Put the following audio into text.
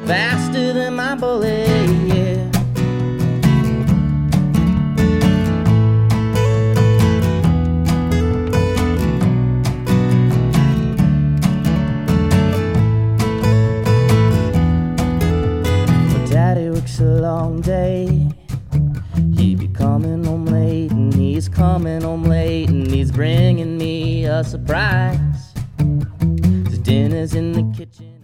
faster than my bullet, yeah. Daddy works a long day. He be coming home late, and he's coming home late, and he's bringing me a surprise. His dinner's in the kitchen.